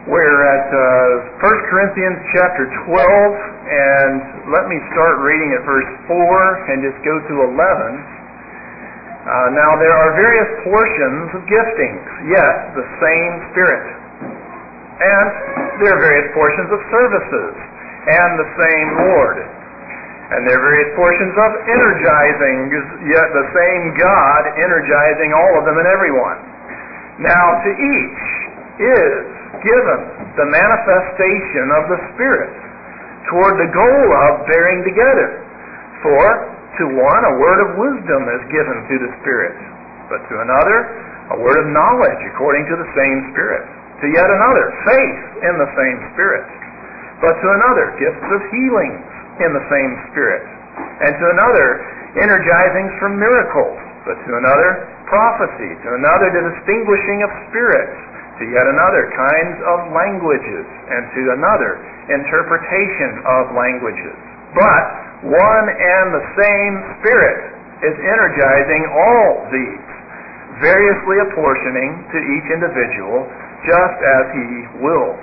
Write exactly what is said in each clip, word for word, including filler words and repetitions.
We're at uh, First Corinthians chapter twelve, and let me start reading at verse four and just go to eleven. Uh, now there are various portions of giftings, yet the same Spirit. And there are various portions of services, and the same Lord. And there are various portions of energizing, yet the same God energizing all of them and everyone. Now to each is given the manifestation of the Spirit toward the goal of bearing together. For to one a word of wisdom is given through the Spirit, but to another a word of knowledge according to the same Spirit, to yet another faith in the same Spirit, but to another gifts of healings in the same Spirit, and to another energizings from miracles, but to another prophecy, to another the distinguishing of spirits, to yet another kinds of languages, and to another interpretation of languages. But one and the same Spirit is energizing all these, variously apportioning to each individual just as He wills.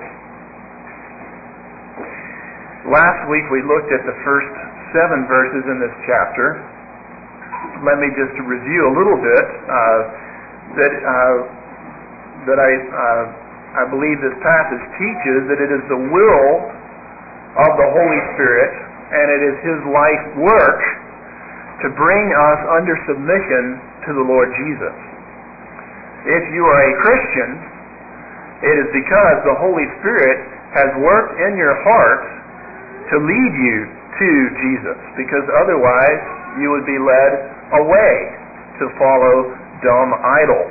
Last week we looked at the first seven verses in this chapter. Let me just review a little bit uh, that uh, that I uh, I believe this passage teaches that it is the will of the Holy Spirit and it is His life work to bring us under submission to the Lord Jesus. If you are a Christian, it is because the Holy Spirit has worked in your heart to lead you to Jesus, because otherwise you would be led away to follow dumb idols.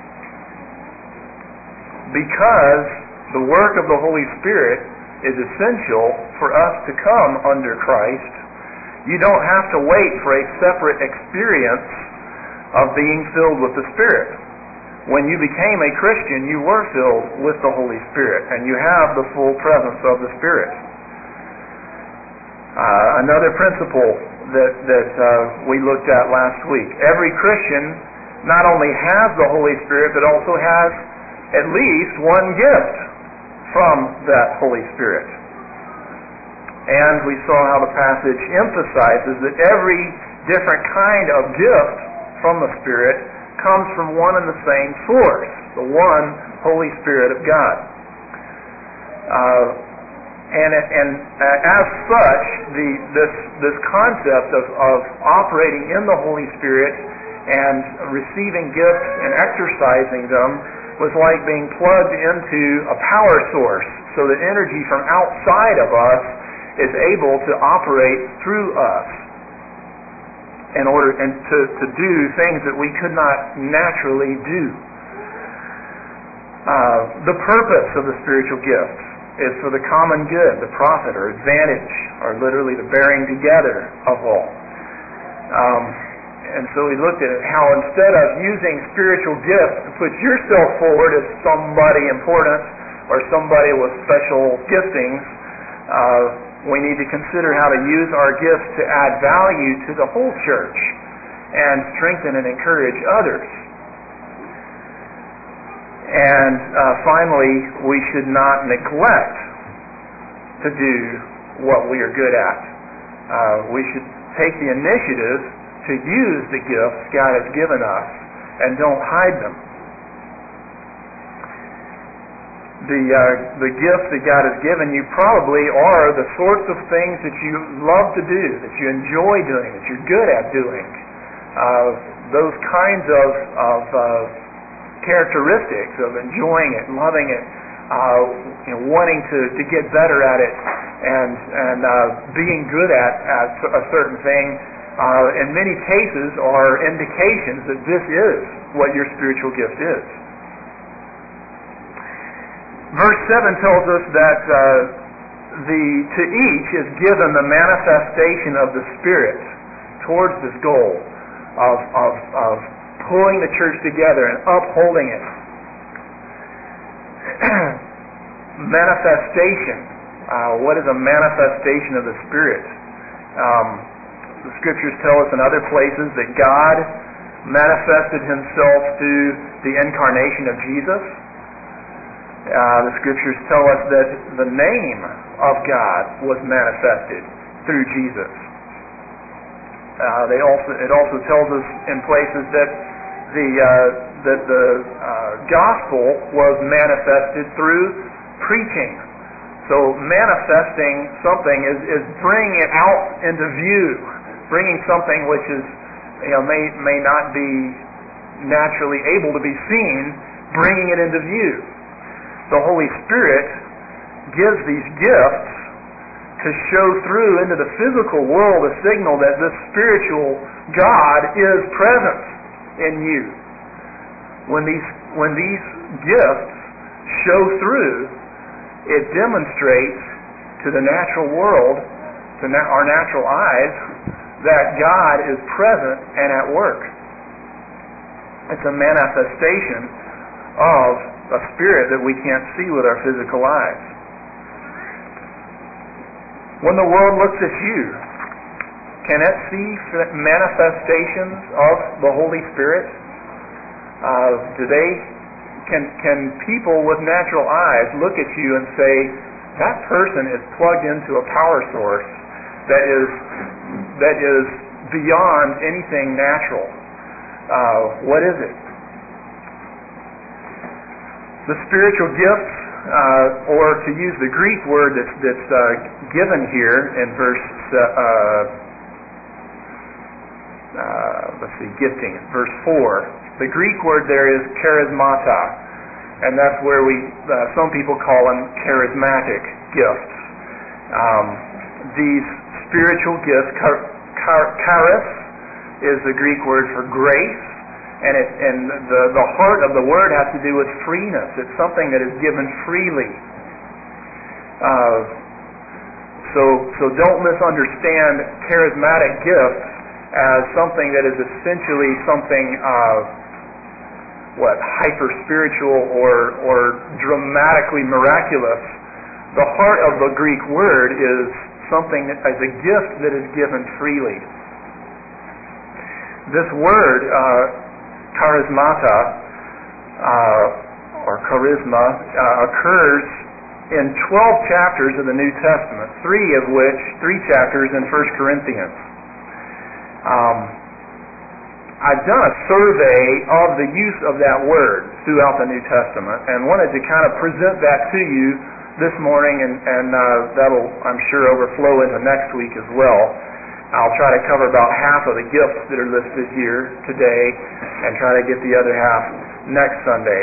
Because the work of the Holy Spirit is essential for us to come under Christ, you don't have to wait for a separate experience of being filled with the Spirit. When you became a Christian, you were filled with the Holy Spirit, and you have the full presence of the Spirit. Uh, another principle that, that uh, we looked at last week. Every Christian not only has the Holy Spirit, but also has at least one gift from that Holy Spirit. And we saw how the passage emphasizes that every different kind of gift from the Spirit comes from one and the same source, the one Holy Spirit of God. Uh, and and uh, as such, the this this concept of, of operating in the Holy Spirit and receiving gifts and exercising them was like being plugged into a power source, so that energy from outside of us is able to operate through us in order and to, to do things that we could not naturally do. Uh, the purpose of the spiritual gifts is for the common good, the profit or advantage, or literally the bearing together of all. Um, And so we looked at how instead of using spiritual gifts to put yourself forward as somebody important or somebody with special giftings, uh, we need to consider how to use our gifts to add value to the whole church and strengthen and encourage others. And uh, finally, we should not neglect to do what we are good at. Uh, we should take the initiative to use the gifts God has given us and don't hide them. The uh, the gifts that God has given you probably are the sorts of things that you love to do, that you enjoy doing, that you're good at doing. Uh, those kinds of, of uh, characteristics of enjoying it, loving it, uh, you know, wanting to, to get better at it, and, and uh, being good at, at a certain thing, Uh, in many cases are indications that this is what your spiritual gift is. Verse seven tells us that uh, the to each is given the manifestation of the Spirit towards this goal of, of, of pulling the church together and upholding it. Manifestation. Uh, what is a manifestation of the Spirit? Um, The Scriptures tell us in other places that God manifested Himself through the incarnation of Jesus. Uh, the Scriptures tell us that the name of God was manifested through Jesus. Uh, they also it also tells us in places that the uh, that the uh, gospel was manifested through preaching. So manifesting something is, is bringing it out into view, bringing something which is you know may may not be naturally able to be seen, bringing it into view. The Holy Spirit gives these gifts to show through into the physical world a signal that this spiritual God is present in you. When these when these gifts show through, it demonstrates to the natural world, to na- our natural eyes, that God is present and at work. It's a manifestation of a spirit that we can't see with our physical eyes. When the world looks at you, can it see manifestations of the Holy Spirit? Uh, do they, can, can people with natural eyes look at you and say, that person is plugged into a power source that is, that is beyond anything natural? Uh, what is it? The spiritual gifts, uh, or to use the Greek word that's, that's uh, given here in verse, uh, uh, let's see, gifting, verse four. The Greek word there is charismata, and that's where we, uh, some people call them charismatic gifts. Um, these spiritual gifts, char, char, charis is the Greek word for grace, and it, and the, the heart of the word has to do with freeness. It's something that is given freely. Uh, so, so don't misunderstand charismatic gifts as something that is essentially something uh, what hyper spiritual or or dramatically miraculous. The heart of the Greek word is something that is a gift that is given freely. This word, uh, charismata, uh, or charisma, uh, occurs in twelve chapters of the New Testament, three of which, three chapters in First Corinthians. Um, I've done a survey of the use of that word throughout the New Testament and wanted to kind of present that to you this morning, and, and uh, that'll, I'm sure, overflow into next week as well. I'll try to cover about half of the gifts that are listed here today and try to get the other half next Sunday.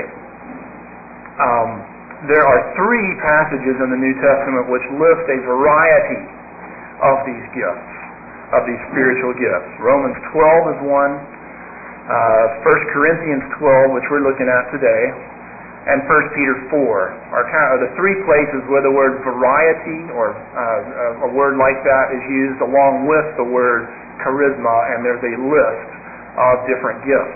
Um, there are three passages in the New Testament which list a variety of these gifts, of these spiritual gifts. Romans twelve is one, uh, First Corinthians twelve, which we're looking at today, and First Peter four are kind of the three places where the word variety, or uh, a word like that, is used along with the word charisma, and there's a list of different gifts.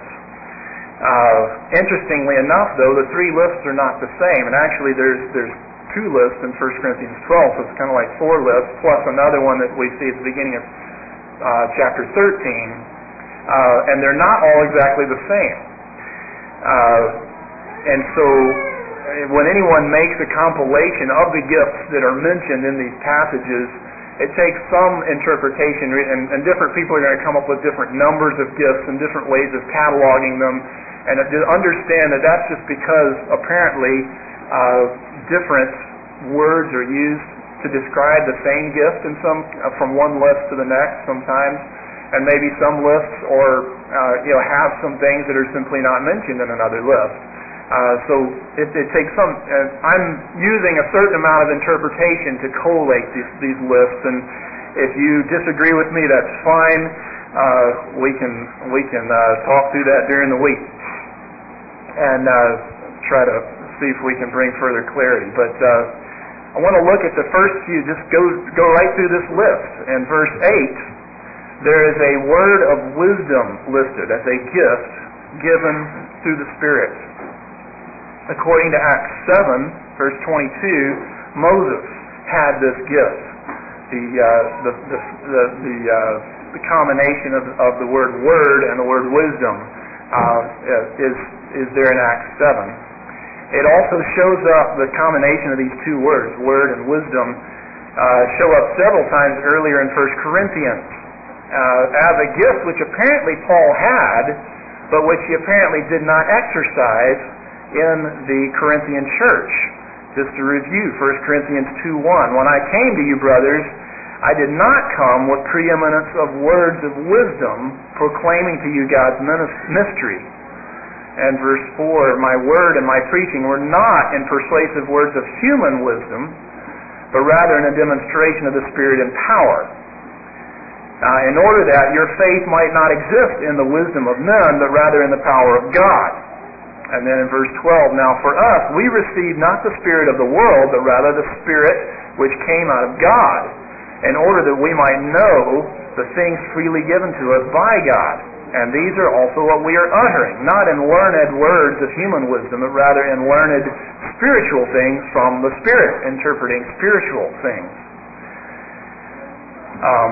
Uh, interestingly enough, though, the three lists are not the same, and actually there's there's two lists in First Corinthians twelve, so it's kind of like four lists, plus another one that we see at the beginning of uh, chapter thirteen, uh, and they're not all exactly the same. Uh, And so when anyone makes a compilation of the gifts that are mentioned in these passages, it takes some interpretation, and, and different people are going to come up with different numbers of gifts and different ways of cataloging them. And to understand that that's just because apparently uh, different words are used to describe the same gift in some uh, from one list to the next sometimes. And maybe some lists or uh, you know have some things that are simply not mentioned in another list. Uh, so it, it takes some. Uh, I'm using a certain amount of interpretation to collate these, these lists, and if you disagree with me, that's fine. Uh, we can we can uh, talk through that during the week and uh, try to see if we can bring further clarity. But uh, I want to look at the first few. Just go go right through this list. In verse eight, there is a word of wisdom listed as a gift given through the Spirit. According to Acts seven, verse twenty-two, Moses had this gift. The uh, the the the, the, uh, the combination of, of the word "word" and the word "wisdom" uh, is is there in Acts seven. It also shows up, the combination of these two words, word and wisdom, uh, show up several times earlier in First Corinthians uh, as a gift which apparently Paul had, but which he apparently did not exercise in the Corinthian church. Just to review, First Corinthians two one, when I came to you, brothers, I did not come with preeminence of words of wisdom, proclaiming to you God's mystery. And verse four, my word and my preaching were not in persuasive words of human wisdom, but rather in a demonstration of the Spirit and power, uh, in order that your faith might not exist in the wisdom of men, but rather in the power of God. And then in verse twelve, now for us, we received not the spirit of the world, but rather the Spirit which came out of God, in order that we might know the things freely given to us by God. And these are also what we are uttering, not in learned words of human wisdom, but rather in learned spiritual things from the Spirit, interpreting spiritual things. Um,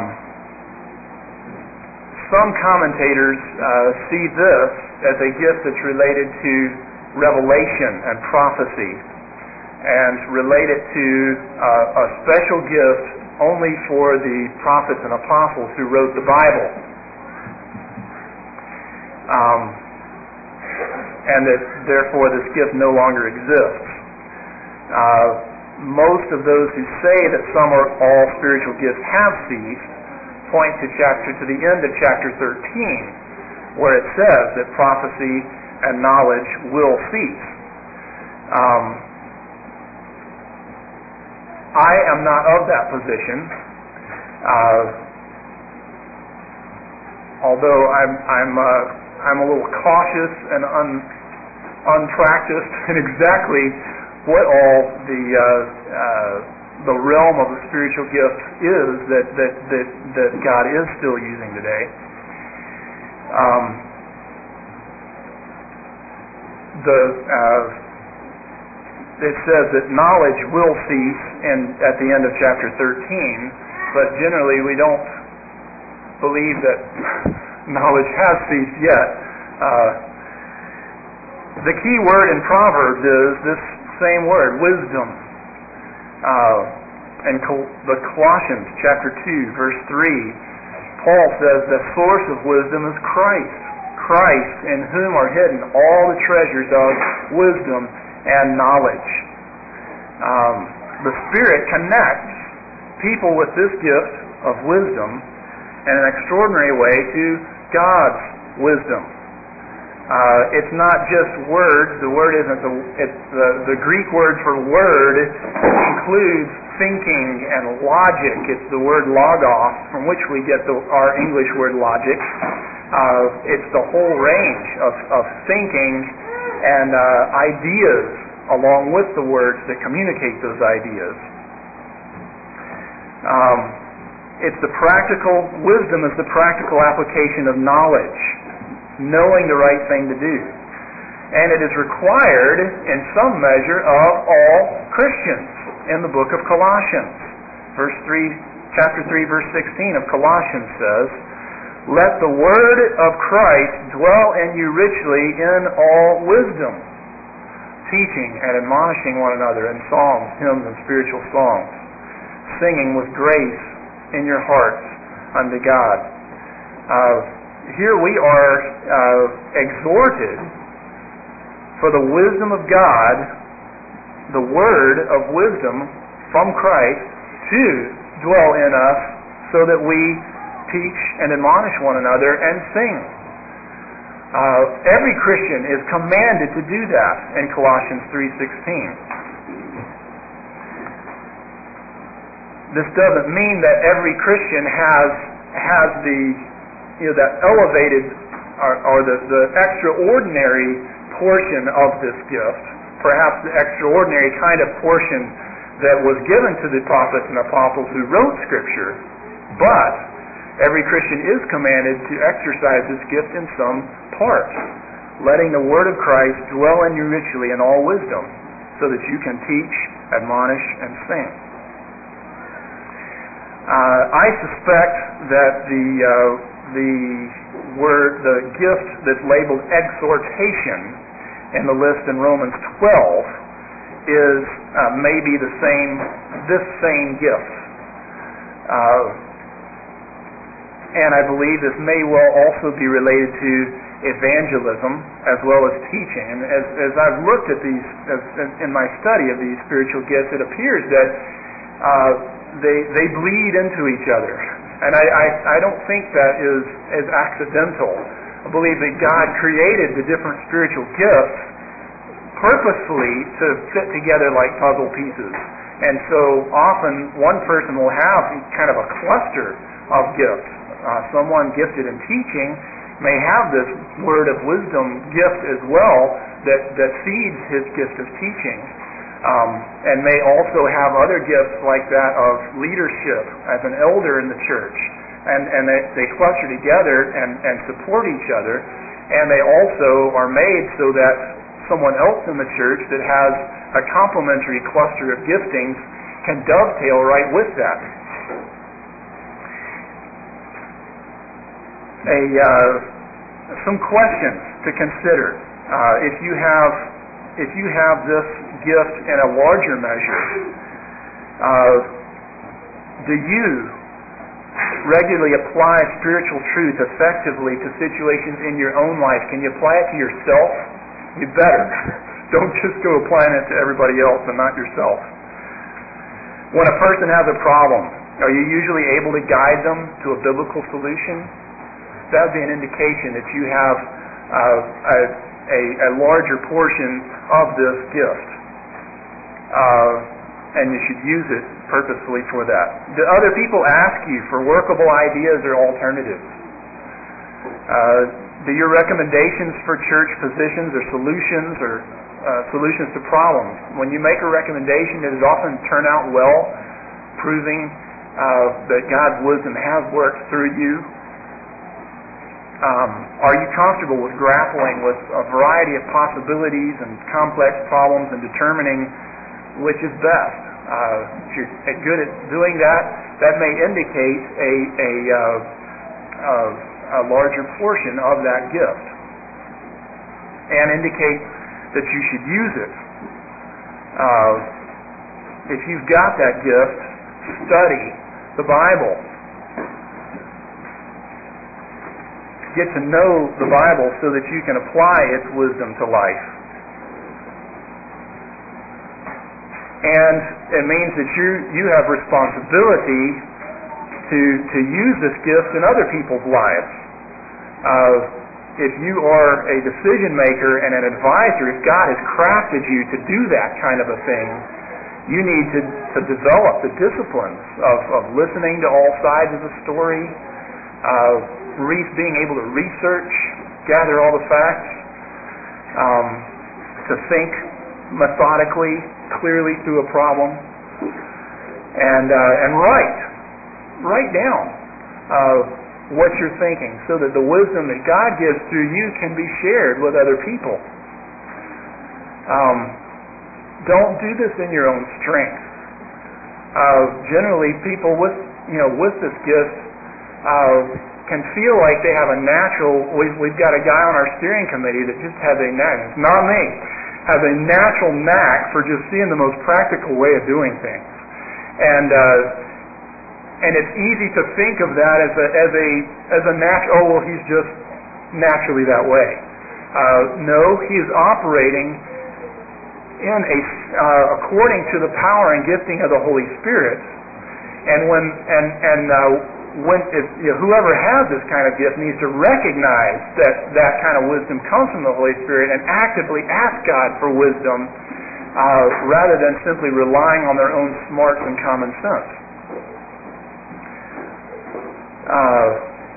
some commentators uh, see this as a gift that's related to revelation and prophecy, and relate it to uh, a special gift only for the prophets and apostles who wrote the Bible. Um, and that therefore this gift no longer exists. Uh, most of those who say that some or all spiritual gifts have ceased point to chapter to the end of chapter thirteen, where it says that prophecy and knowledge will cease. Um, I am not of that position. Uh, although I'm I'm uh, I'm a little cautious and un, unpracticed in exactly what all the uh, uh, the realm of the spiritual gifts is that that that, that God is still using today. Um, the uh, it says that knowledge will cease in, at the end of chapter thirteen, but generally we don't believe that knowledge has ceased yet. Uh, the key word in Proverbs is this same word, wisdom. Uh, in Col- the Colossians chapter two, verse three, Paul says the source of wisdom is Christ. Christ, in whom are hidden all the treasures of wisdom and knowledge. Um, the Spirit connects people with this gift of wisdom in an extraordinary way to God's wisdom. Uh, it's not just words. The word isn't the. It's the, the Greek word for word includes thinking and logic. It's the word logos, from which we get the, our English word logic. Uh, it's the whole range of, of thinking and uh, ideas, along with the words that communicate those ideas. Um, It's the practical, wisdom is the practical application of knowledge, knowing the right thing to do. And it is required in some measure of all Christians in the book of Colossians. Verse three, chapter three, verse sixteen of Colossians says, let the word of Christ dwell in you richly in all wisdom, teaching and admonishing one another in psalms, hymns, and spiritual songs, singing with grace in your hearts unto God. Uh, here we are uh, exhorted for the wisdom of God, the word of wisdom from Christ, to dwell in us so that we teach and admonish one another and sing. Uh, every Christian is commanded to do that in Colossians three sixteen. This doesn't mean that every Christian has has the you know that elevated or, or the, the extraordinary portion of this gift, perhaps the extraordinary kind of portion that was given to the prophets and apostles who wrote Scripture, but every Christian is commanded to exercise this gift in some part, letting the word of Christ dwell in you richly in all wisdom, so that you can teach, admonish, and sing. Uh, I suspect that the uh, the word, the gift that's labeled exhortation, in the list in Romans twelve is uh, maybe the same, this same gift. Uh, and I believe this may well also be related to evangelism as well as teaching. And as, as I've looked at these, as, in my study of these spiritual gifts, it appears that uh, they they bleed into each other. And I, I, I don't think that is, is accidental. I believe that God created the different spiritual gifts purposefully to fit together like puzzle pieces. And so often one person will have kind of a cluster of gifts. Uh, someone gifted in teaching may have this word of wisdom gift as well that, that feeds his gift of teaching. Um, and may also have other gifts like that of leadership as an elder in the church. And, and they, they cluster together and, and support each other. And they also are made so that someone else in the church that has a complementary cluster of giftings can dovetail right with that. A, uh, some questions to consider. Uh, if you have if you have this gift in a larger measure, uh, do you regularly apply spiritual truth effectively to situations in your own life? Can you apply it to yourself? You better. Don't just go applying it to everybody else and not yourself. When a person has a problem, are you usually able to guide them to a biblical solution? That would be an indication that you have uh, a, a, a larger portion of this gift. Uh, and you should use it purposefully for that. Do other people ask you for workable ideas or alternatives? Uh, do your recommendations for church positions or solutions or uh, solutions to problems, when you make a recommendation, does it often turn out well, proving uh, that God's wisdom has worked through you? Um, are you comfortable with grappling with a variety of possibilities and complex problems and determining which is best? Uh, if you're good at doing that, that may indicate a, a, uh, uh, a larger portion of that gift and indicate that you should use it. Uh, if you've got that gift, study the Bible. Get to know the Bible so that you can apply its wisdom to life. And it means that you you have responsibility to to use this gift in other people's lives. Uh, if you are a decision maker and an advisor, if God has crafted you to do that kind of a thing, you need to, to develop the disciplines of, of listening to all sides of the story, uh, re- being able to research, gather all the facts, um, to think methodically, clearly through a problem, and uh, and write, write down uh, what you're thinking, so that the wisdom that God gives through you can be shared with other people. Um, don't do this in your own strength. Uh, generally, people with you know with this gift uh, can feel like they have a natural. We've, we've got a guy on our steering committee that just has a knack. It's not me. Has a natural knack for just seeing the most practical way of doing things, and uh, and it's easy to think of that as a as a as a natural. Oh well, he's just naturally that way. Uh, no, he is operating in a uh, according to the power and gifting of the Holy Spirit, and when and and. Uh, When if, you know, whoever has this kind of gift needs to recognize that that kind of wisdom comes from the Holy Spirit and actively ask God for wisdom uh, rather than simply relying on their own smarts and common sense. Uh,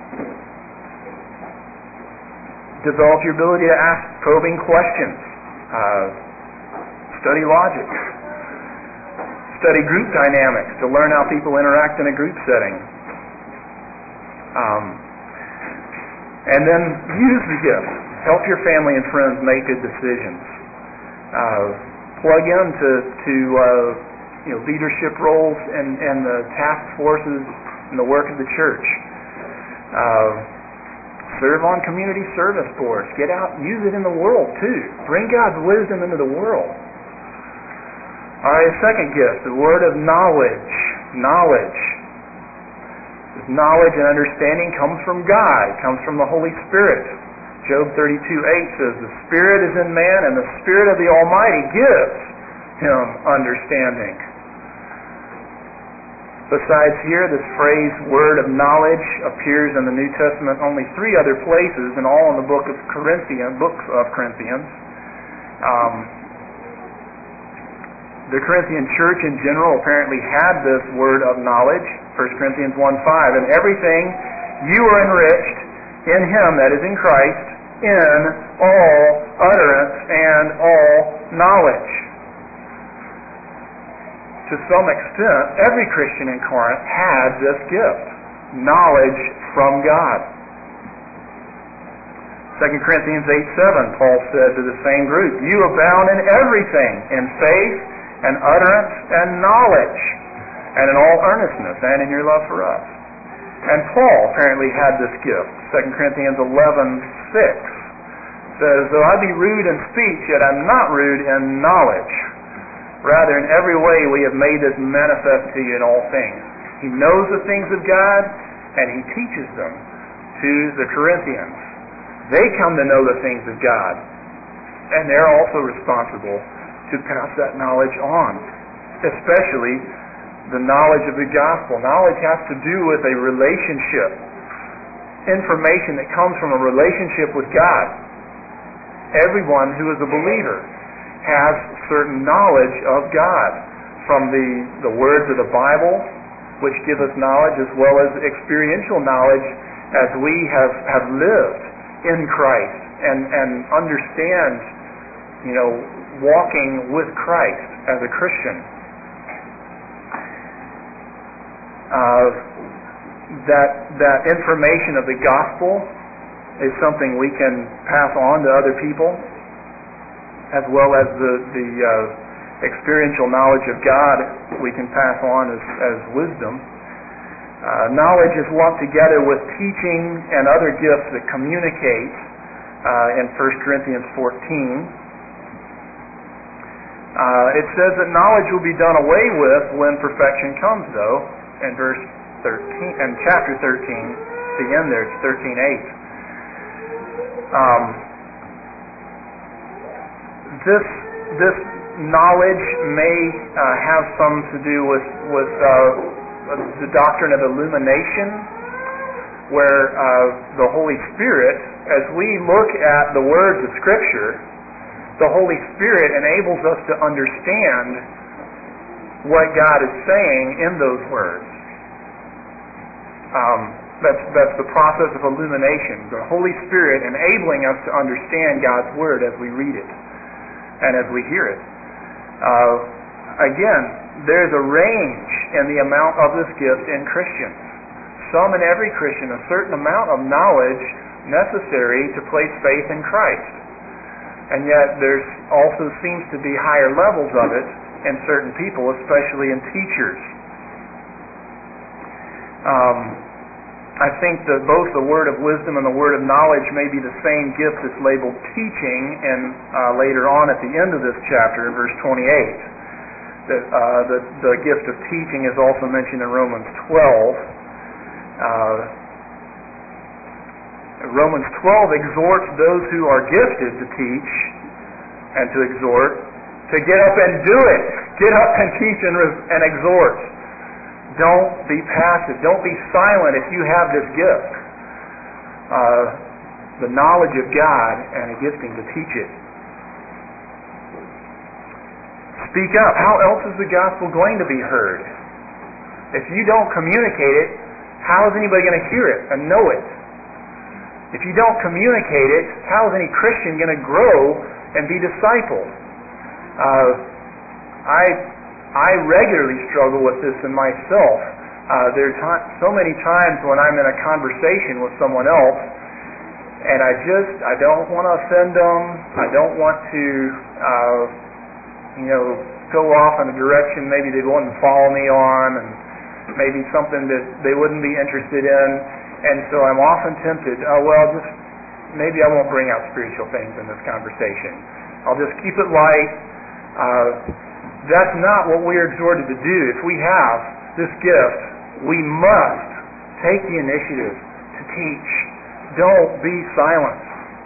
develop your ability to ask probing questions. Uh, study logic. Study group dynamics to learn how people interact in a group setting. Um, and then use the gift. Help your family and friends make good decisions. Uh, plug into to uh, you know leadership roles and, and the task forces and the work of the church. Uh, Serve on community service boards. Get out and use it in the world too. Bring God's wisdom into the world. All right, second gift, the word of knowledge. Knowledge. This knowledge and understanding comes from God. It comes from the Holy Spirit. Job thirty-two eight says, the Spirit is in man, and the Spirit of the Almighty gives him understanding. Besides here, this phrase, word of knowledge, appears in the New Testament only three other places, and all in the book of Corinthians, books of Corinthians. Um, the Corinthian church in general apparently had this word of knowledge, First Corinthians one five, in everything you are enriched in Him that is in Christ, in all utterance and all knowledge. To some extent, every Christian in Corinth had this gift, knowledge from God. Second Corinthians eight seven, Paul said to the same group, you abound in everything, in faith and utterance and knowledge, and in all earnestness, and in your love for us. And Paul apparently had this gift. Second Corinthians eleven six says, though I be rude in speech, yet I'm not rude in knowledge. Rather, in every way we have made this manifest to you in all things. He knows the things of God, and he teaches them to the Corinthians. They come to know the things of God, and they're also responsible to pass that knowledge on, especially the knowledge of the gospel. Knowledge has to do with a relationship, information that comes from a relationship with God. Everyone who is a believer has certain knowledge of God from the, the words of the Bible, which give us knowledge, as well as experiential knowledge as we have, have lived in Christ and, and understand, you know, walking with Christ as a Christian. Uh, that, that information of the gospel is something we can pass on to other people, as well as the, the uh, experiential knowledge of God we can pass on as, as wisdom. Uh, knowledge is lumped together with teaching and other gifts that communicate uh, in First Corinthians fourteen. Uh, it says that knowledge will be done away with when perfection comes, though, in verse thirteen, in chapter thirteen, the end there, it's thirteen eight. Um, This this knowledge may uh, have some to do with with uh, the doctrine of illumination, where uh, the Holy Spirit, as we look at the words of Scripture, the Holy Spirit enables us to understand what God is saying in those words. Um, that's that's the process of illumination. The Holy Spirit enabling us to understand God's Word as we read it and as we hear it. Uh, again, there's a range in the amount of this gift in Christians. Some in every Christian, a certain amount of knowledge necessary to place faith in Christ. And yet there also seems to be higher levels of it in certain people, especially in teachers. Um, I think that both the word of wisdom and the word of knowledge may be the same gift that's labeled teaching, and uh, later on at the end of this chapter, in verse twenty-eight, that uh, the, the gift of teaching is also mentioned in Romans twelve. Uh, Romans twelve exhorts those who are gifted to teach and to exhort to get up and do it. Get up and teach and, and exhort. Don't be passive. Don't be silent if you have this gift. Uh, the knowledge of God and a gifting to teach it. Speak up. How else is the gospel going to be heard? If you don't communicate it, how is anybody going to hear it and know it? If you don't communicate it, how is any Christian going to grow and be discipled? Uh, I I regularly struggle with this in myself. Uh, there are t- so many times when I'm in a conversation with someone else, and I just I don't want to offend them. I don't want to uh, you know go off in a direction maybe they wouldn't follow me on, and maybe something that they wouldn't be interested in. And so I'm often tempted, oh, well, just maybe I won't bring out spiritual things in this conversation. I'll just keep it light. Uh, that's not what we're exhorted to do. If we have this gift, we must take the initiative to teach. Don't be silent.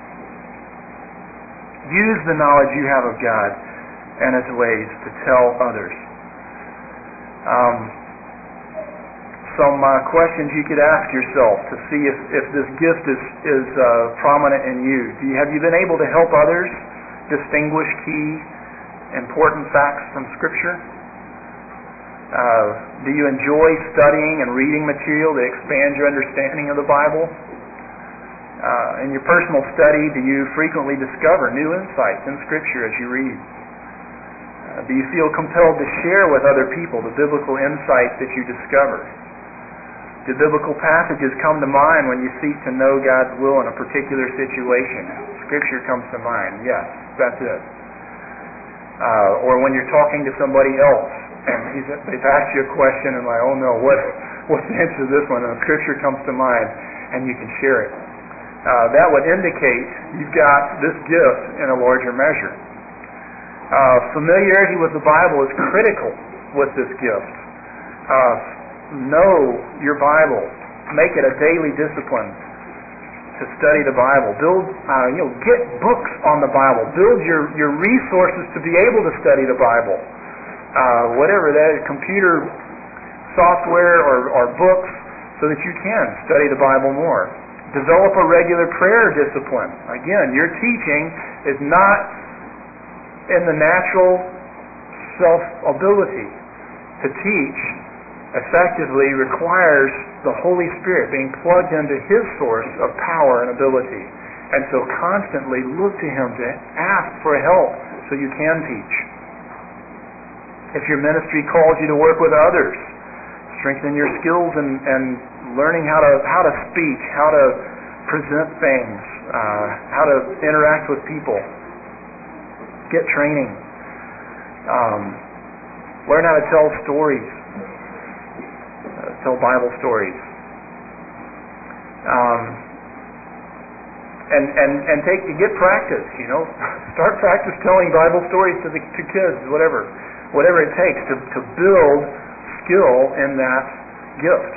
Use the knowledge you have of God and His ways to tell others. Um, some uh, questions you could ask yourself to see if, if this gift is, is uh, prominent in you. Do you. Have you been able to help others distinguish key, important facts from Scripture? Uh, do you enjoy studying and reading material that expands your understanding of the Bible? Uh, in your personal study, do you frequently discover new insights in Scripture as you read? Uh, do you feel compelled to share with other people the biblical insights that you discover? Do biblical passages come to mind when you seek to know God's will in a particular situation? Scripture comes to mind. Yes, that's it. Uh, or when you're talking to somebody else and he's, they've asked you a question and like, oh no, what, what's the answer to this one? And the Scripture comes to mind and you can share it. Uh, that would indicate you've got this gift in a larger measure. Uh, familiarity with the Bible is critical with this gift. Uh, know your Bible. Make it a daily discipline to study the Bible. Build, uh, you know, get books on the Bible. Build your, your resources to be able to study the Bible. Uh, whatever that is, computer software or, or books, so that you can study the Bible more. Develop a regular prayer discipline. Again, your teaching is not in the natural self-ability. To teach effectively requires the Holy Spirit being plugged into His source of power and ability. And so constantly look to Him to ask for help so you can teach. If your ministry calls you to work with others, strengthen your skills and, and learning how to how to speak, how to present things, uh, how to interact with people. Get training. Um, learn how to tell stories. Tell Bible stories, um, and and and take get practice. You know, start practice telling Bible stories to the to kids, whatever, whatever it takes to to build skill in that gift.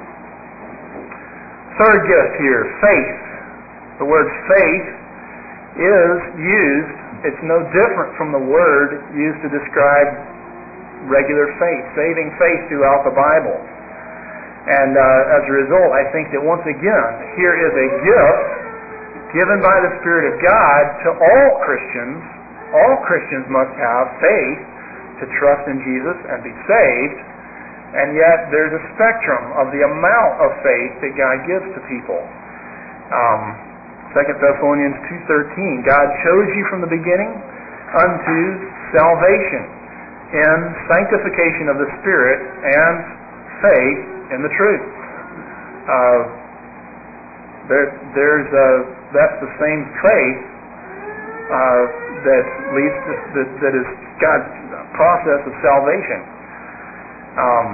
Third gift here, faith. The word faith is used. It's no different from the word used to describe regular faith, saving faith throughout the Bible. And uh, as a result, I think that once again, here is a gift given by the Spirit of God to all Christians. All Christians must have faith to trust in Jesus and be saved. And yet, there's a spectrum of the amount of faith that God gives to people. Um, Second Thessalonians two thirteen, God chose you from the beginning unto salvation in sanctification of the Spirit and faith in the truth. Uh, there, there's a, that's the same faith uh, that leads to, that, that is God's process of salvation. Um,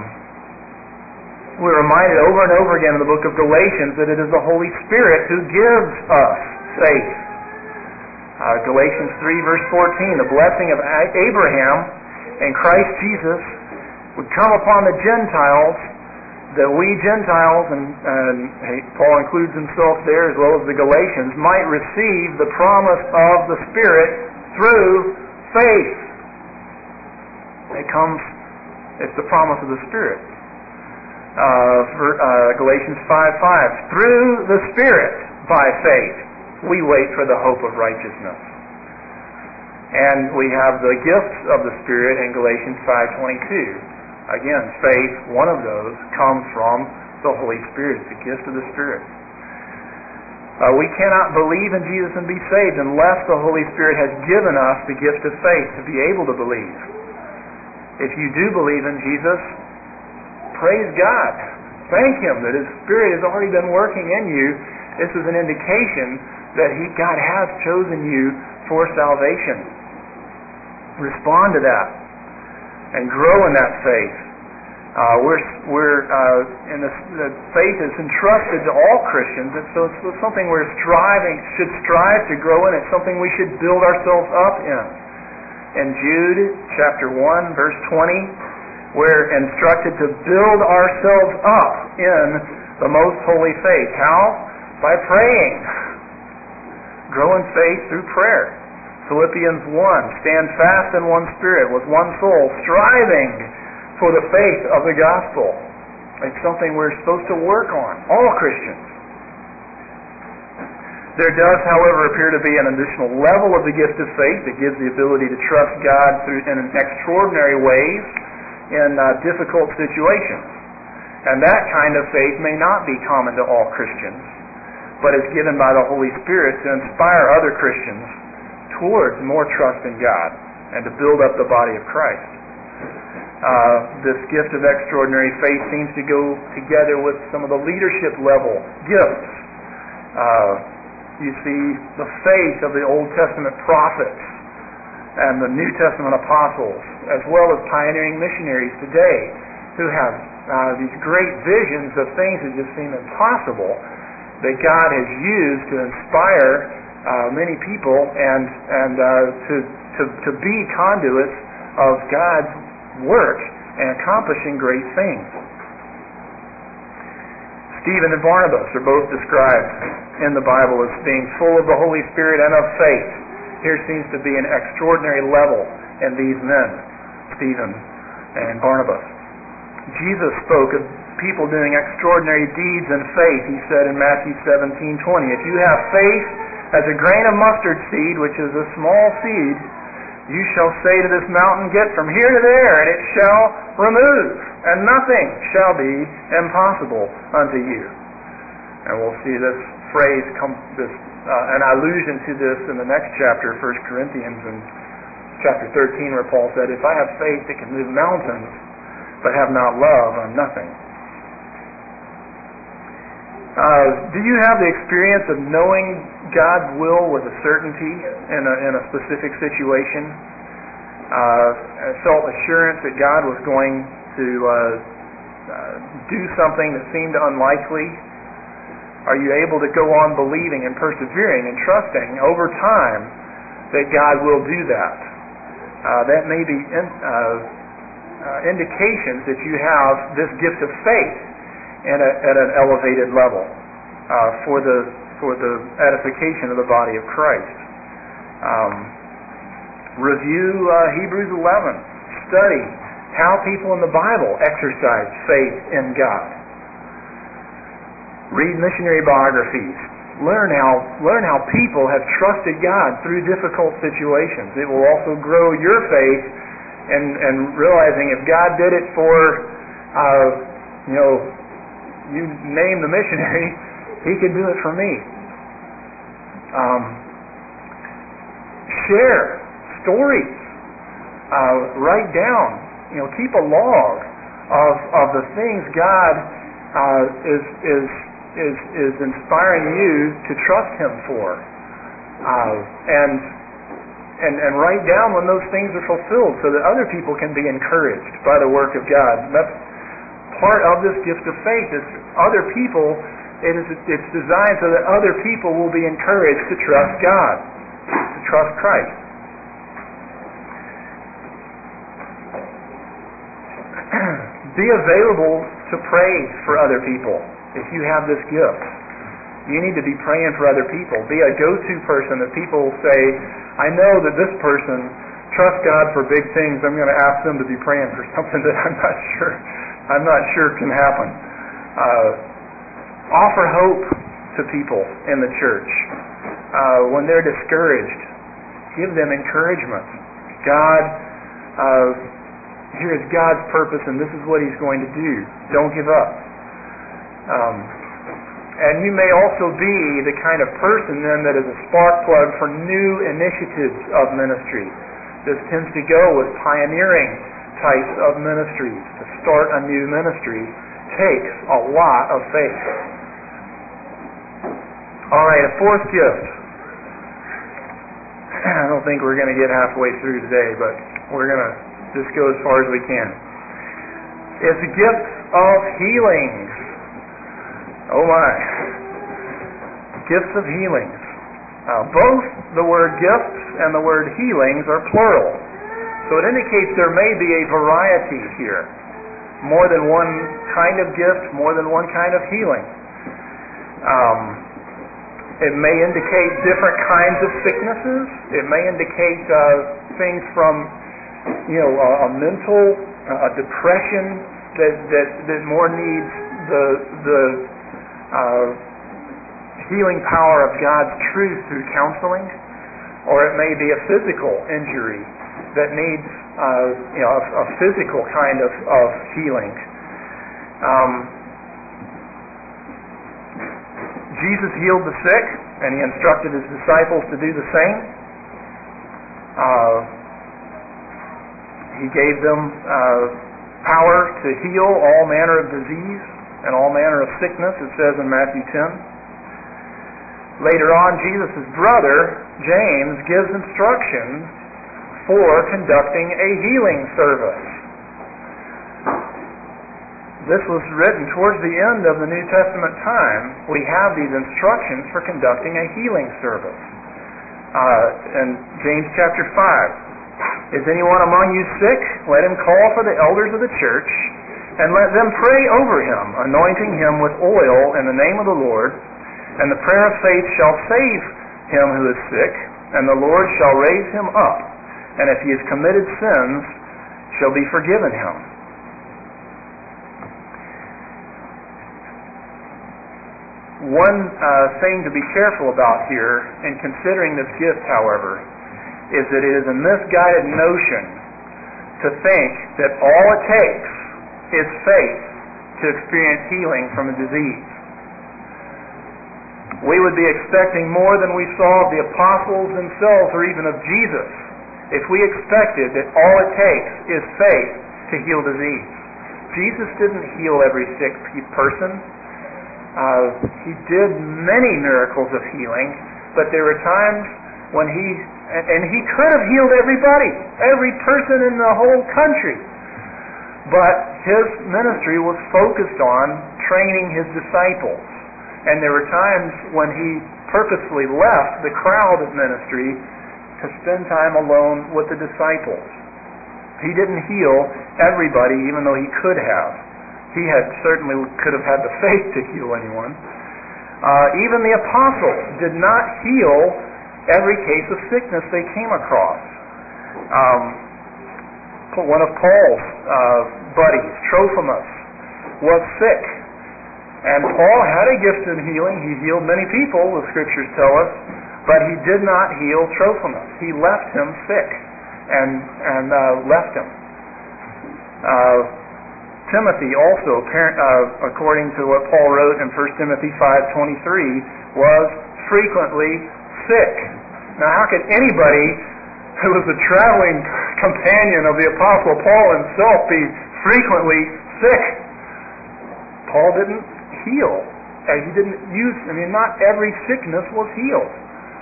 we're reminded over and over again in the book of Galatians that it is the Holy Spirit who gives us faith. Uh, Galatians three verse fourteen, the blessing of Abraham in Christ Jesus would come upon the Gentiles, that we Gentiles, and, and Paul includes himself there as well as the Galatians, might receive the promise of the Spirit through faith. It comes, it's the promise of the Spirit. Uh, for, uh, Galatians five five, through the Spirit, by faith, we wait for the hope of righteousness. And we have the gifts of the Spirit in Galatians five twenty-two. Again, faith, one of those, comes from the Holy Spirit. It's a gift of the Spirit. Uh, we cannot believe in Jesus and be saved unless the Holy Spirit has given us the gift of faith to be able to believe. If you do believe in Jesus, praise God. Thank Him that His Spirit has already been working in you. This is an indication that He, God has chosen you for salvation. Respond to that and grow in that faith. Uh, we're we're uh, and the, the faith is entrusted to all Christians, and so it's something we're striving should strive to grow in. It's something we should build ourselves up in. In Jude chapter one, verse twenty, we're instructed to build ourselves up in the most holy faith. How? By praying. Grow in faith through prayer. Philippians one, stand fast in one spirit with one soul, striving for the faith of the gospel. It's something we're supposed to work on, all Christians. There does, however, appear to be an additional level of the gift of faith that gives the ability to trust God through in extraordinary ways in uh, difficult situations. And that kind of faith may not be common to all Christians, but is given by the Holy Spirit to inspire other Christians towards more trust in God and to build up the body of Christ. Uh, this gift of extraordinary faith seems to go together with some of the leadership level gifts. Uh, you see the faith of the Old Testament prophets and the New Testament apostles, as well as pioneering missionaries today who have uh, these great visions of things that just seem impossible that God has used to inspire uh, many people and, and uh, to, to, to be conduits of God's work and accomplishing great things. Stephen and Barnabas are both described in the Bible as being full of the Holy Spirit and of faith. Here seems to be an extraordinary level in these men, Stephen and Barnabas. Jesus spoke of people doing extraordinary deeds in faith. He said in Matthew seventeen twenty, if you have faith as a grain of mustard seed, which is a small seed, you shall say to this mountain, get from here to there, and it shall remove, and nothing shall be impossible unto you. And we'll see this phrase, come, this uh, an allusion to this in the next chapter, First Corinthians, in chapter thirteen, where Paul said, if I have faith that can move mountains, but have not love, I'm nothing. Uh, do you have the experience of knowing God's will with a certainty in a, in a specific situation? Uh, felt assurance that God was going to uh, uh, do something that seemed unlikely? Are you able to go on believing and persevering and trusting over time that God will do that? Uh, that may be in, uh, uh, indications that you have this gift of faith in a, at an elevated level uh, for the for the edification of the body of Christ. Um, review uh, Hebrews eleven. Study how people in the Bible exercise faith in God. Read missionary biographies. Learn how learn how people have trusted God through difficult situations. It will also grow your faith in, in realizing if God did it for, uh, you know, you name the missionary, He can do it for me. Um, share stories. Uh, write down. You know, keep a log of of the things God uh, is is is is inspiring you to trust Him for, uh, and and and write down when those things are fulfilled, so that other people can be encouraged by the work of God. That's part of this gift of faith. Is other people. It is it's designed so that other people will be encouraged to trust God, to trust Christ. Be available to pray for other people. If you have this gift, you need to be praying for other people. Be a go-to person that people say, I know that this person trusts God for big things. I'm going to ask them to be praying for something that I'm not sure I'm not sure can happen. Uh, offer hope to people in the church. Uh, when they're discouraged, give them encouragement. God, uh, here is God's purpose, and this is what He's going to do. Don't give up. Um, and you may also be the kind of person then that is a spark plug for new initiatives of ministry. This tends to go with pioneering types of ministries. To start a new ministry takes a lot of faith. All right, a fourth gift. I don't think we're going to get halfway through today, but we're going to just go as far as we can. is gifts of healings. Oh my. Gifts of healings. Uh, both the word gifts and the word healings are plural. So it indicates there may be a variety here. More than one kind of gift, more than one kind of healing. Um, it may indicate different kinds of sicknesses. It may indicate uh, things from, you know, a, a mental, uh, a depression that, that, that more needs the, the uh, healing power of God's truth through counseling. Or it may be a physical injury that needs uh, you know, a, a physical kind of, of healing. Um, Jesus healed the sick, and He instructed His disciples to do the same. Uh, he gave them uh, power to heal all manner of disease and all manner of sickness, it says in Matthew ten. Later on, Jesus' brother, James, gives instructions for conducting a healing service. This was written towards the end of the New Testament time. We have these instructions for conducting a healing service. Uh, in James chapter five, is anyone among you sick? Let him call for the elders of the church, and let them pray over him, anointing him with oil in the name of the Lord. And the prayer of faith shall save him who is sick, and the Lord shall raise him up. And if he has committed sins, shall be forgiven him. One uh, thing to be careful about here in considering this gift, however, is that it is a misguided notion to think that all it takes is faith to experience healing from a disease. We would be expecting more than we saw of the apostles themselves or even of Jesus if we expected that all it takes is faith to heal disease. Jesus didn't heal every sick person. Uh, he did many miracles of healing, but there were times when he, and he could have healed everybody, every person in the whole country. But his ministry was focused on training his disciples. And there were times when he purposely left the crowd of ministry to spend time alone with the disciples. He didn't heal everybody, even though he could have. He had certainly could have had the faith to heal anyone. Uh, even the apostles did not heal every case of sickness they came across. Um, one of Paul's uh, buddies, Trophimus, was sick. And Paul had a gift in healing. He healed many people, the scriptures tell us, but he did not heal Trophimus. He left him sick and and uh, left him. Uh, Timothy also, uh, according to what Paul wrote in First Timothy five twenty-three, was frequently sick. Now, how could anybody who was a traveling companion of the Apostle Paul himself be frequently sick? Paul didn't heal. Uh, he didn't use, I mean, not every sickness was healed.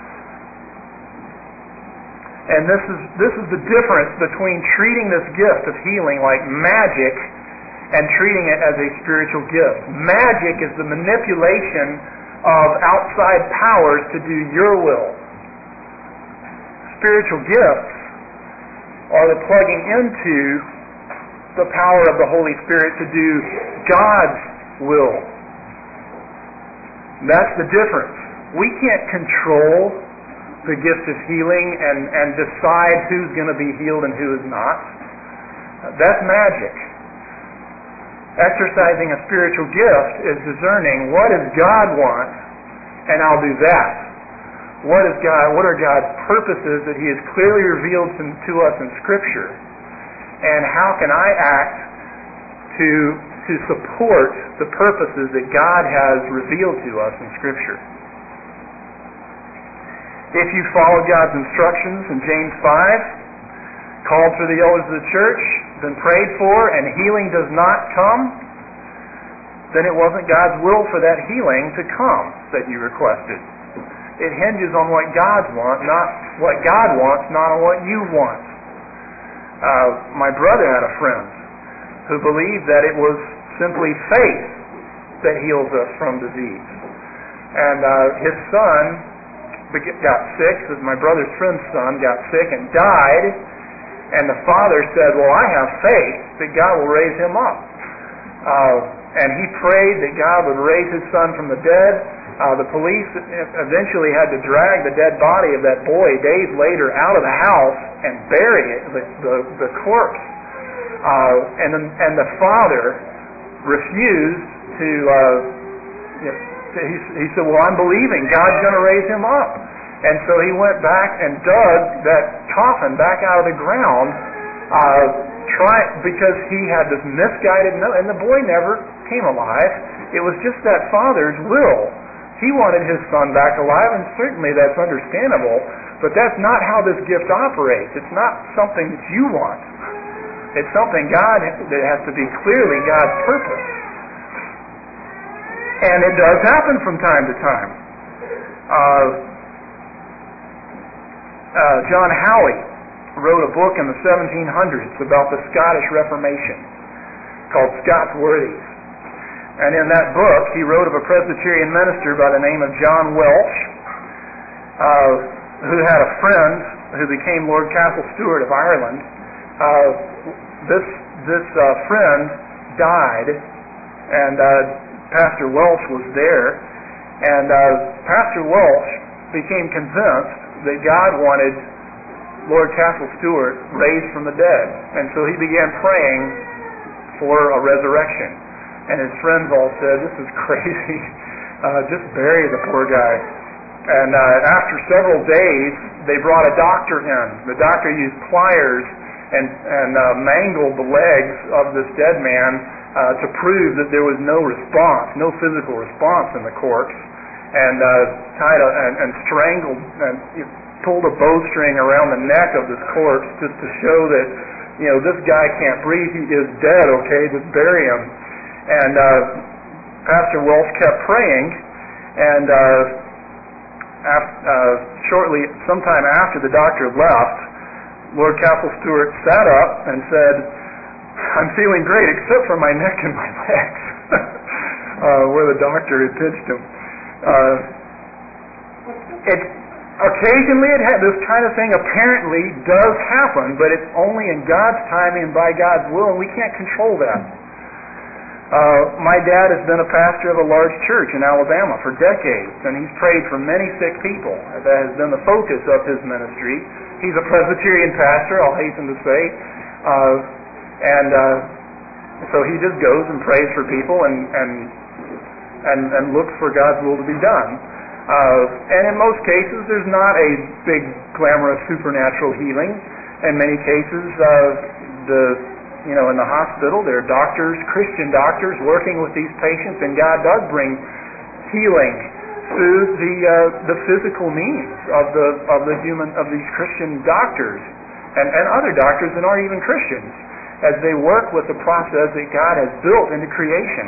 And this is this is the difference between treating this gift of healing like magic and treating it as a spiritual gift. Magic is the manipulation of outside powers to do your will. Spiritual gifts are the plugging into the power of the Holy Spirit to do God's will. That's the difference. We can't control the gift of healing and, and decide who's going to be healed and who is not. That's magic. Exercising a spiritual gift is discerning what does God want, and I'll do that. What is God? What are God's purposes that He has clearly revealed to, to us in Scripture, and how can I act to to support the purposes that God has revealed to us in Scripture? If you follow God's instructions in James five, called for the elders of the church, been prayed for, and healing does not come, then it wasn't God's will for that healing to come that you requested. It hinges on what God wants, not what God wants, not on what you want. Uh, my brother had a friend who believed that it was simply faith that heals us from disease. And uh, his son got sick, my brother's friend's son got sick and died, and the father said, well, I have faith that God will raise him up. Uh, and he prayed that God would raise his son from the dead. Uh, the police eventually had to drag the dead body of that boy days later out of the house and bury it, the, the, the corpse. Uh, and, the, and the father refused to, uh, you know, he, he said, well, I'm believing God's going to raise him up. And so he went back and dug that coffin back out of the ground, uh, try, because he had this misguided note, and the boy never came alive. It was just that father's will. He wanted his son back alive, and certainly that's understandable, but that's not how this gift operates. It's not something that you want. It's something God, that has to be clearly God's purpose. And it does happen from time to time. Uh, uh, John Howey wrote a book in the seventeen hundreds about the Scottish Reformation called Scots Worthies. And in that book, he wrote of a Presbyterian minister by the name of John Welsh, uh, who had a friend who became Lord Castle Stuart of Ireland. Uh, this this uh, friend died, and uh, Pastor Welsh was there, and uh, Pastor Welsh became convinced that God wanted Lord Castle Stuart raised from the dead, and so he began praying for a resurrection. And his friends all said, this is crazy, uh, just bury the poor guy. And uh, after several days, they brought a doctor in. The doctor used pliers and, and uh, mangled the legs of this dead man uh, to prove that there was no response, no physical response in the corpse, and uh, tied a, and, and strangled and pulled a bowstring around the neck of this corpse just to show that, you know, this guy can't breathe, he is dead, okay, just bury him. And uh, Pastor Welsh kept praying, and uh, after, uh, shortly, sometime after the doctor left, Lord Castle Stuart sat up and said, I'm feeling great except for my neck and my legs, uh, where the doctor had pinched him. Uh, it, occasionally it ha- this kind of thing apparently does happen, but it's only in God's timing and by God's will, and we can't control that. Uh, my dad has been a pastor of a large church in Alabama for decades, and he's prayed for many sick people. That has been the focus of his ministry. He's a Presbyterian pastor, I'll hasten to say, uh, and uh, so he just goes and prays for people and and and, and looks for God's will to be done. Uh, and in most cases, there's not a big, glamorous, supernatural healing. In many cases, uh, the You know, in the hospital, there are doctors, Christian doctors, working with these patients, and God does bring healing through the uh, the physical means of the of the human of these Christian doctors and, and other doctors that aren't even Christians, as they work with the process that God has built into creation.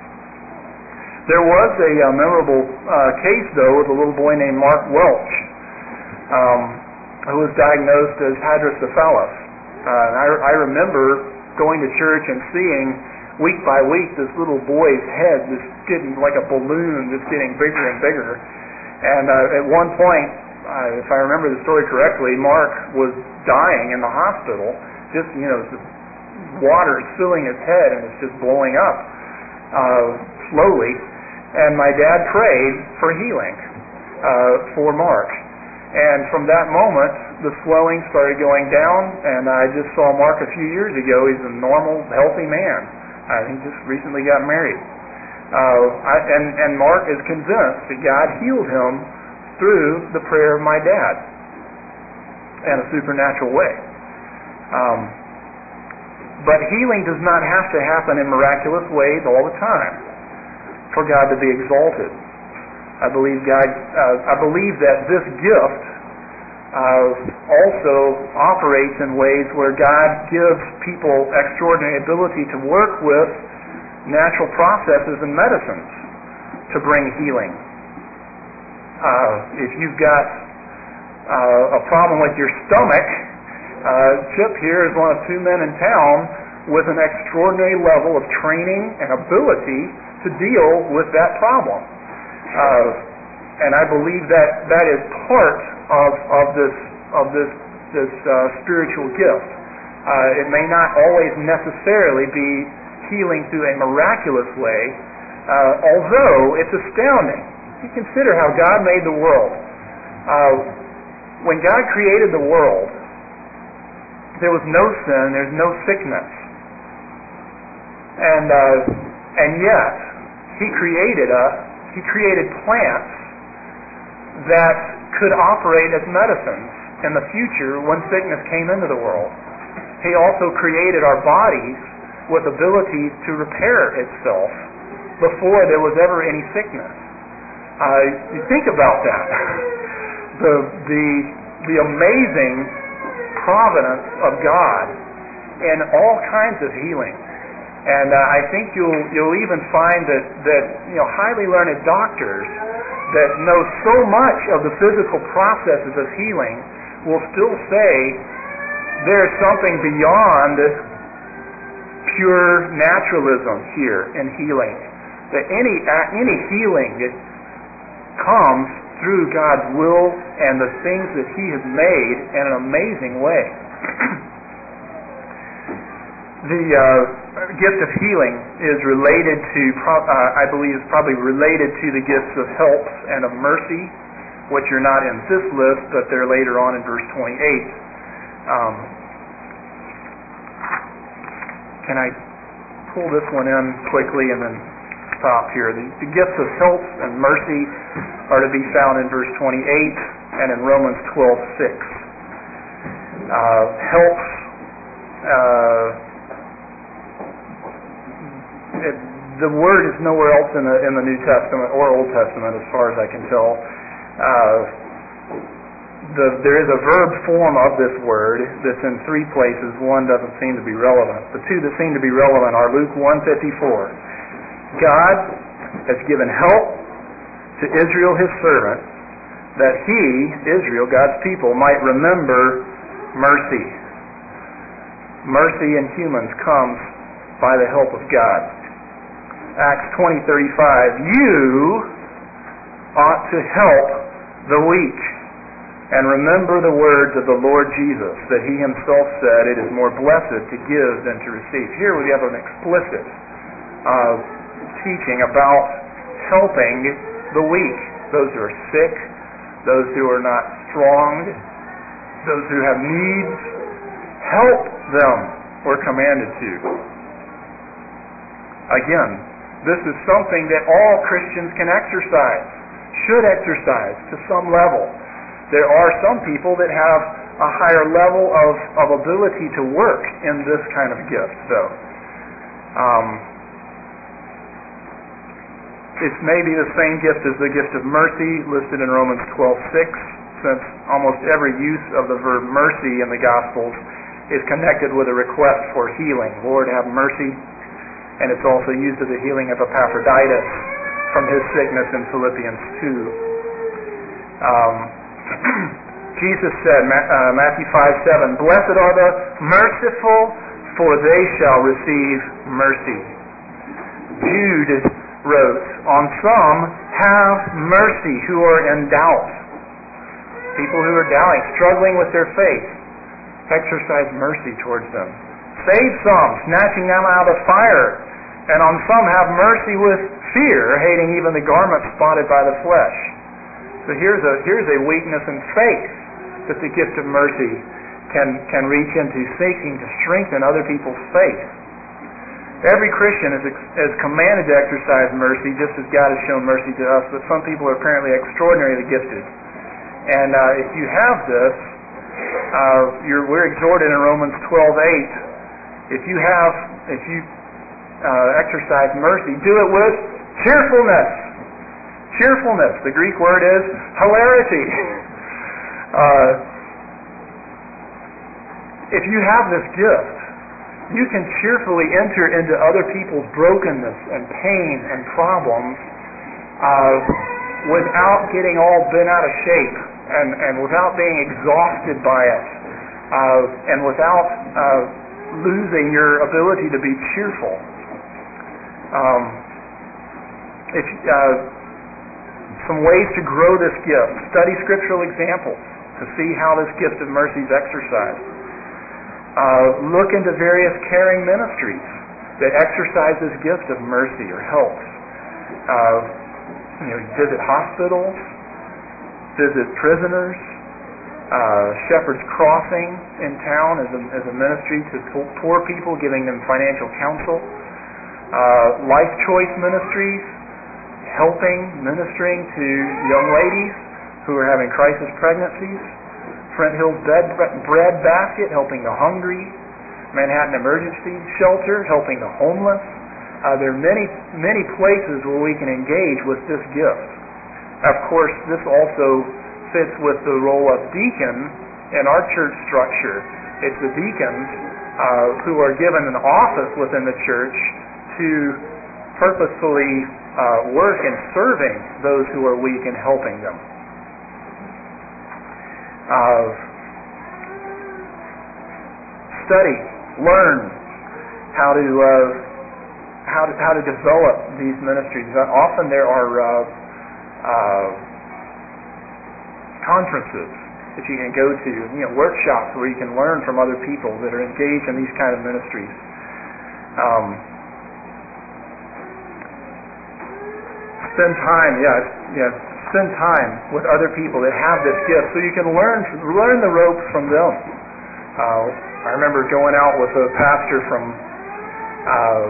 There was a uh, memorable uh, case, though, with a little boy named Mark Welch, um, who was diagnosed as hydrocephalus. Uh, and I, I remember going to church and seeing week by week this little boy's head just getting like a balloon, just getting bigger and bigger. And uh, at one point, uh, if I remember the story correctly, Mark was dying in the hospital. Just, you know, just water is filling his head and it's just blowing up uh, slowly. And my dad prayed for healing uh, for Mark. And from that moment, the swelling started going down, and I just saw Mark a few years ago. He's a normal, healthy man. Uh, he just recently got married. Uh, I, and, and Mark is convinced that God healed him through the prayer of my dad in a supernatural way. Um, but healing does not have to happen in miraculous ways all the time for God to be exalted. I believe God. Uh, I believe that this gift uh, also operates in ways where God gives people extraordinary ability to work with natural processes and medicines to bring healing. Uh, if you've got uh, a problem with your stomach, uh, Chip here is one of two men in town with an extraordinary level of training and ability to deal with that problem. Uh, and I believe that that is part of, of this of this this uh, spiritual gift. Uh, it may not always necessarily be healing through a miraculous way, uh, although it's astounding. You consider how God made the world. Uh, when God created the world, there was no sin, there's no sickness. And uh, and yet, He created us, He created plants that could operate as medicines in the future when sickness came into the world. He also created our bodies with abilities to repair itself before there was ever any sickness. Uh, you think about that. the the the amazing providence of God in all kinds of healing. And uh, I think you'll you'll even find that, that you know highly learned doctors that know so much of the physical processes of healing will still say there's something beyond pure naturalism here in healing. That any any healing that comes through God's will and the things that He has made in an amazing way. The uh, gift of healing is related to, uh, I believe, is probably related to the gifts of help and of mercy, which are not in this list, but they're later on in verse twenty-eight. Um, can I pull this one in quickly and then stop here? The, the gifts of help and mercy are to be found in verse twenty-eight and in Romans twelve six. Uh, help. Uh, It, the word is nowhere else in the in the New Testament or Old Testament, as far as I can tell. Uh, the, there is a verb form of this word that's in three places. One doesn't seem to be relevant. The two that seem to be relevant are Luke one fifty-four. God has given help to Israel, His servant, that He, Israel, God's people, might remember mercy. Mercy in humans comes by the help of God. Acts twenty thirty-five, you ought to help the weak and remember the words of the Lord Jesus, that He Himself said, it is more blessed to give than to receive. Here we have an explicit uh, teaching about helping the weak, those who are sick, those who are not strong, those who have needs. Help them, we're commanded to. Again, this is something that all Christians can exercise, should exercise to some level. There are some people that have a higher level of, of ability to work in this kind of gift, though. Um, it's maybe the same gift as the gift of mercy listed in Romans twelve six, since almost every use of the verb mercy in the Gospels is connected with a request for healing. Lord, have mercy. And it's also used as a healing of Epaphroditus from his sickness in Philippians two. Um, Jesus said, uh, Matthew five seven, blessed are the merciful, for they shall receive mercy. Jude wrote, on some have mercy who are in doubt. People who are doubting, struggling with their faith, exercise mercy towards them. Save some, snatching them out of the fire. And on some have mercy with fear, hating even the garment spotted by the flesh. So here's a here's a weakness in faith that the gift of mercy can, can reach into, seeking to strengthen other people's faith. Every Christian is, is commanded to exercise mercy, just as God has shown mercy to us, but some people are apparently extraordinarily gifted. And uh, if you have this, uh, you're, we're exhorted in Romans twelve eight, if you have, if you Uh, exercise mercy, do it with cheerfulness. Cheerfulness. The Greek word is hilarity. Uh, if you have this gift, you can cheerfully enter into other people's brokenness and pain and problems uh, without getting all bent out of shape and, and without being exhausted by it uh, and without uh, losing your ability to be cheerful. Um, if, uh, some ways to grow this gift. Study scriptural examples to see how this gift of mercy is exercised. Uh, look into various caring ministries that exercise this gift of mercy or help. Uh, you know, visit hospitals, visit prisoners. Uh, Shepherd's Crossing in town as a, as a ministry to poor people, giving them financial counsel. Uh, Life Choice Ministries, helping, ministering to young ladies who are having crisis pregnancies. Flint Hills Bed, Bread Basket, helping the hungry. Manhattan Emergency Shelter, helping the homeless. Uh, there are many, many places where we can engage with this gift. Of course, this also fits with the role of deacon in our church structure. It's the deacons uh, who are given an office within the church to purposefully uh, work in serving those who are weak and helping them. Uh, study, learn how to uh, how to how to develop these ministries. Often there are uh, uh, conferences that you can go to, you know, workshops where you can learn from other people that are engaged in these kind of ministries. Um, spend time, yeah, yeah, spend time with other people that have this gift, so you can learn learn the ropes from them. Uh, I remember going out with a pastor from uh,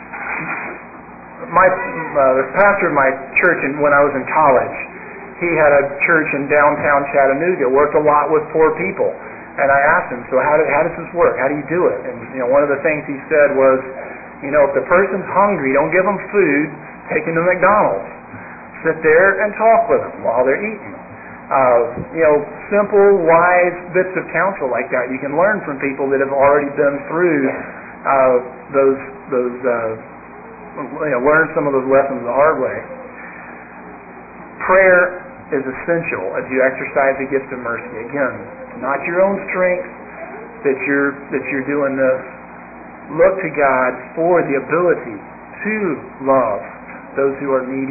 my uh, the pastor of my church, and when I was in college. He had a church in downtown Chattanooga, worked a lot with poor people. And I asked him, so how, do, how does this work? How do you do it? And you know, one of the things he said was, you know, if the person's hungry, don't give them food, take them to McDonald's. Sit there and talk with them while they're eating. Uh, you know, simple, wise bits of counsel like that you can learn from people that have already been through uh, those, those uh, you know, learned some of those lessons the hard way. Prayer is essential as you exercise the gift of mercy. Again, it's not your own strength that you're that you're doing this. Look to God for the ability to love those who are needy,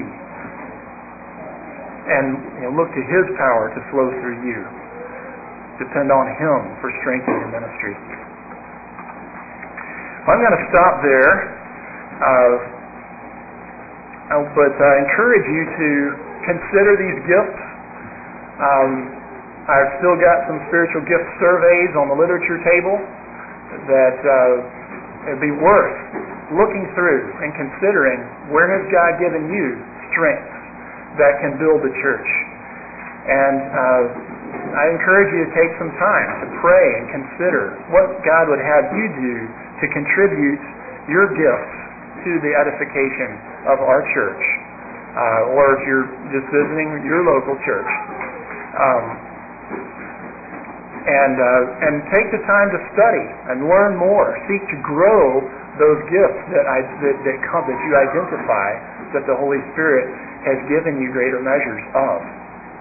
and you know, look to His power to flow through you. Depend on Him for strength in your ministry. I'm going to stop there, uh, but I encourage you to consider these gifts. Um, I've still got some spiritual gift surveys on the literature table that uh, it'd be worth looking through and considering where has God given you strength that can build the church. And uh, I encourage you to take some time to pray and consider what God would have you do to contribute your gifts to the edification of our church. Uh, or if you're just visiting your local church. Um, and uh, and take the time to study and learn more. Seek to grow those gifts that, I, that, that, come, that you identify that the Holy Spirit has given you greater measures of.